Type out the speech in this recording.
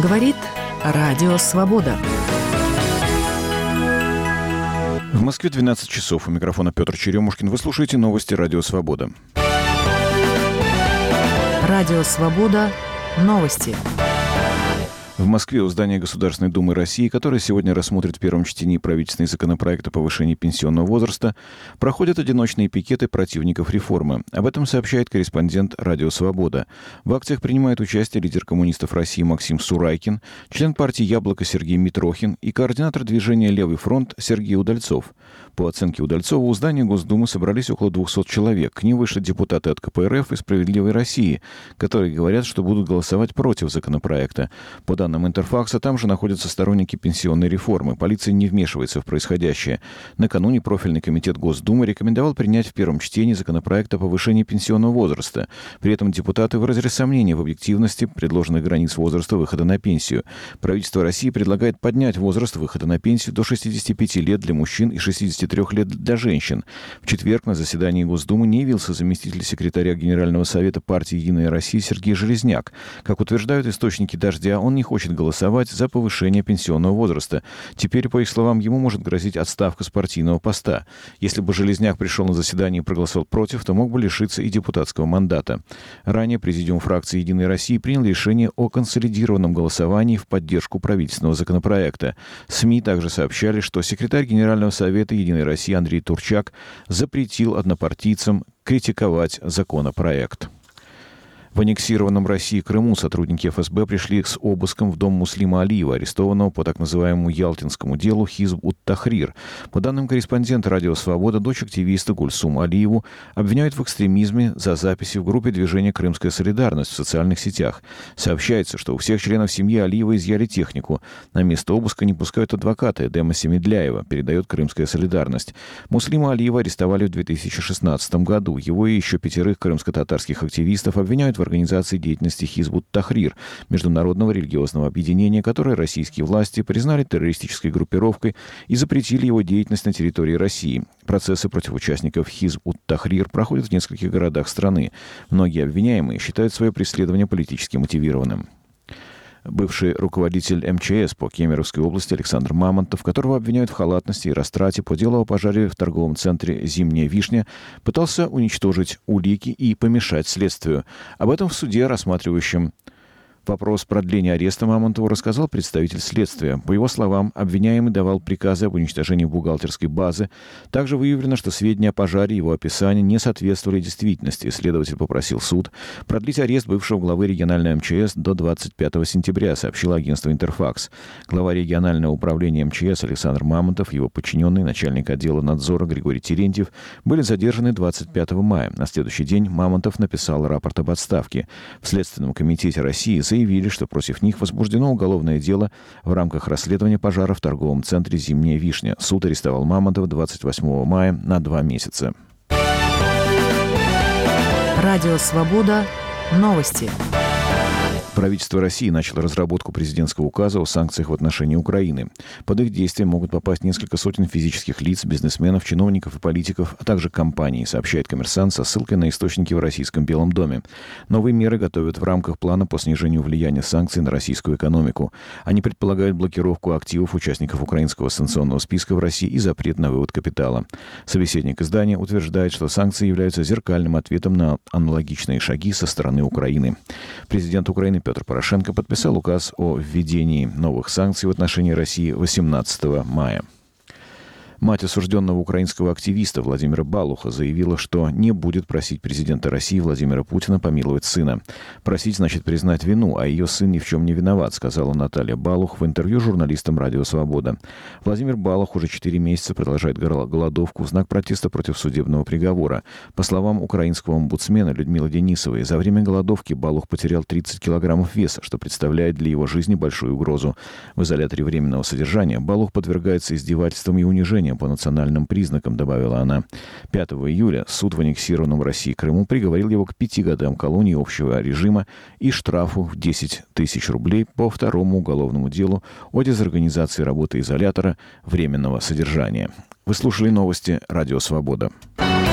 Говорит Радио Свобода. В Москве 12 часов. У микрофона Петр Черемушкин. Вы слушаете новости Радио Свобода. Радио Свобода. Новости. В Москве у здания Государственной Думы России, которая сегодня рассмотрит в первом чтении правительственный законопроект о повышении пенсионного возраста, проходят одиночные пикеты противников реформы. Об этом сообщает корреспондент Радио Свобода. В акциях принимает участие лидер коммунистов России Максим Сурайкин, член партии «Яблоко» Сергей Митрохин и координатор движения «Левый фронт» Сергей Удальцов. По оценке Удальцова, у здания Госдумы собрались около 200 человек. К ним вышли депутаты от КПРФ и «Справедливой России», которые говорят, что будут голосовать против законопроекта. По данным Интерфакса, там же находятся сторонники пенсионной реформы. Полиция не вмешивается в происходящее. Накануне профильный комитет Госдумы рекомендовал принять в первом чтении законопроект о повышении пенсионного возраста. При этом депутаты выразили сомнения в объективности предложенных границ возраста выхода на пенсию. Правительство России предлагает поднять возраст выхода на пенсию до 65 лет для мужчин и 63 лет для женщин. В четверг на заседании Госдумы не явился заместитель секретаря Генерального совета партии «Единая Россия» Сергей Железняк. Как утверждают источники «Дождя», он не хочет голосовать за повышение пенсионного возраста. Теперь, по их словам, ему может грозить отставка с партийного поста. Если бы Железняк пришел на заседание и проголосовал против, то мог бы лишиться и депутатского мандата. Ранее президиум фракции «Единой России» принял решение о консолидированном голосовании в поддержку правительственного законопроекта. СМИ также сообщали, что секретарь Генерального совета «Единой России» Андрей Турчак запретил однопартийцам критиковать законопроект. В аннексированном России Крыму сотрудники ФСБ пришли с обыском в дом Муслима Алиева, арестованного по так называемому ялтинскому делу Хизб-ут-Тахрир. По данным корреспондента «Радио Свобода», дочь активиста Гульсум Алиеву обвиняют в экстремизме за записи в группе движения «Крымская солидарность» в социальных сетях. Сообщается, что у всех членов семьи Алиева изъяли технику. На место обыска не пускают адвоката Эдема Семедляева, передает «Крымская солидарность». Муслима Алиева арестовали в 2016 году. Его и еще 5 крымско-татарских активистов обвиняют в организации деятельности Хизб-ут-Тахрир, международного религиозного объединения, которое российские власти признали террористической группировкой и запретили его деятельность на территории России. Процессы против участников Хизб-ут-Тахрир проходят в нескольких городах страны. Многие обвиняемые считают свое преследование политически мотивированным. Бывший руководитель МЧС по Кемеровской области Александр Мамонтов, которого обвиняют в халатности и растрате по делу о пожаре в торговом центре «Зимняя вишня», пытался уничтожить улики и помешать следствию. Об этом в суде, рассматривающем вопрос продления ареста Мамонтову, рассказал представитель следствия. По его словам, обвиняемый давал приказы об уничтожении бухгалтерской базы. Также выявлено, что сведения о пожаре и его описание не соответствовали действительности. Следователь попросил суд продлить арест бывшего главы региональной МЧС до 25 сентября, сообщило агентство «Интерфакс». Глава регионального управления МЧС Александр Мамонтов, его подчиненный, начальник отдела надзора Григорий Терентьев, были задержаны 25 мая. На следующий день Мамонтов написал рапорт об отставке. В Следственном комитете России заявили, что против них возбуждено уголовное дело в рамках расследования пожара в торговом центре «Зимняя вишня». Суд арестовал Мамонтова 28 мая на 2 месяца. Радио Свобода. Новости. Правительство России начало разработку президентского указа о санкциях в отношении Украины. Под их действие могут попасть несколько сотен физических лиц, бизнесменов, чиновников и политиков, а также компаний, сообщает «Коммерсант» со ссылкой на источники в российском Белом доме. Новые меры готовят в рамках плана по снижению влияния санкций на российскую экономику. Они предполагают блокировку активов участников украинского санкционного списка в России и запрет на вывод капитала. Собеседник издания утверждает, что санкции являются зеркальным ответом на аналогичные шаги со стороны Украины. Президент Украины Петр Порошенко подписал указ о введении новых санкций в отношении России 18 мая. Мать осужденного украинского активиста Владимира Балуха заявила, что не будет просить президента России Владимира Путина помиловать сына. Просить значит признать вину, а ее сын ни в чем не виноват, сказала Наталья Балух в интервью журналистам «Радио Свобода». Владимир Балух уже 4 месяца продолжает голодовку в знак протеста против судебного приговора. По словам украинского омбудсмена Людмилы Денисовой, за время голодовки Балух потерял 30 килограммов веса, что представляет для его жизни большую угрозу. В изоляторе временного содержания Балух подвергается издевательствам и унижениям по национальным признакам, добавила она. 5 июля суд в аннексированном России Крыму приговорил его к 5 годам колонии общего режима и штрафу в 10 тысяч рублей по второму уголовному делу о дезорганизации работы изолятора временного содержания. Вы слушали новости «Радио Свобода».